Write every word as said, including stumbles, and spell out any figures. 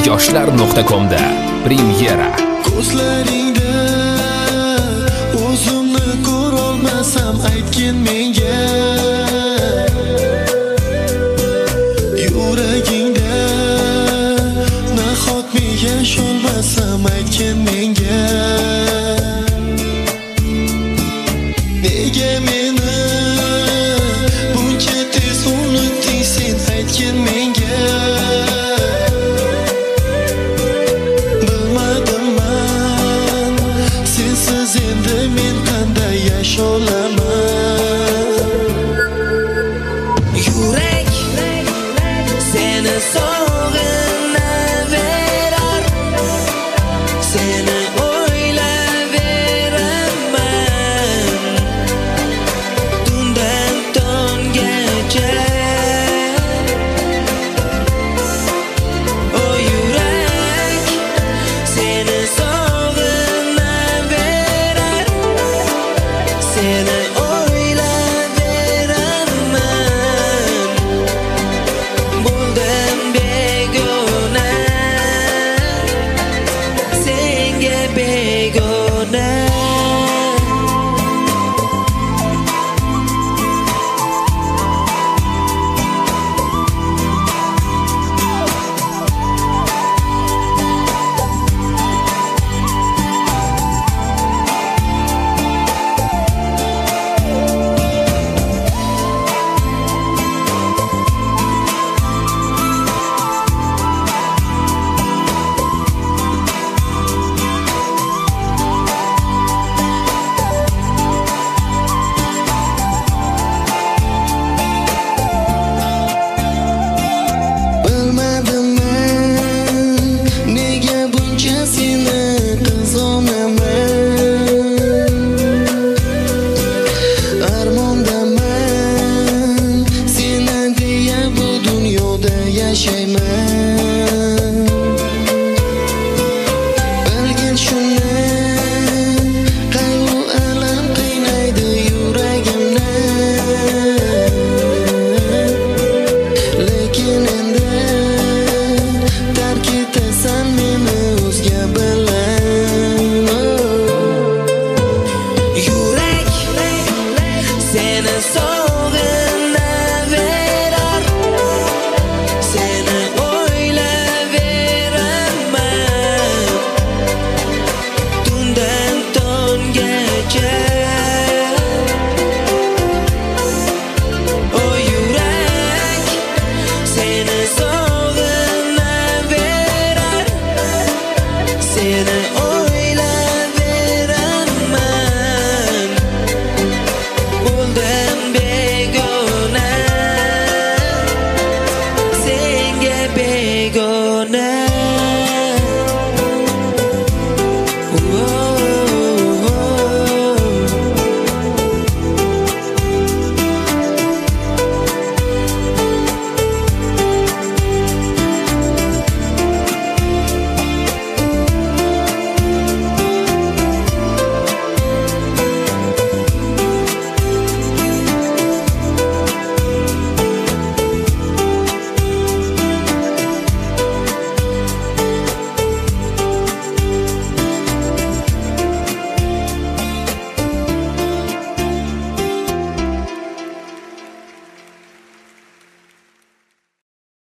yoshlar nuqta comda premyera. Ko'zlaringda o'zimni ko'rolmasam aytgin menga, yuragingda nahot men yasholmasam aytgin menga, nega meni buncha tez unutding sen aytgin menga. Bilmadim man sensiz endi men qanday yasholaman. Yurak seni sog'inaverar, seni o'ylayveraman tundan tongacha. O yurak seni sog'inaverar, seni o'ylayveraman. Bo'ldim begona, senga begona. Bilmadim men nega buncha seni qizonaman. Armondaman seni deya bu dunyoda yashayman. Bilgin shuni qayg'u alam qiynaydi yuragimni, lekin endi tark etasan meni o'zga bilan. Yurak seni sog'inaverar, seni o'ylayveraman tundan tongacha. O yurak seni sog'inaverar, seni o'ylayveraman. Bo'ldim begona, senga begona.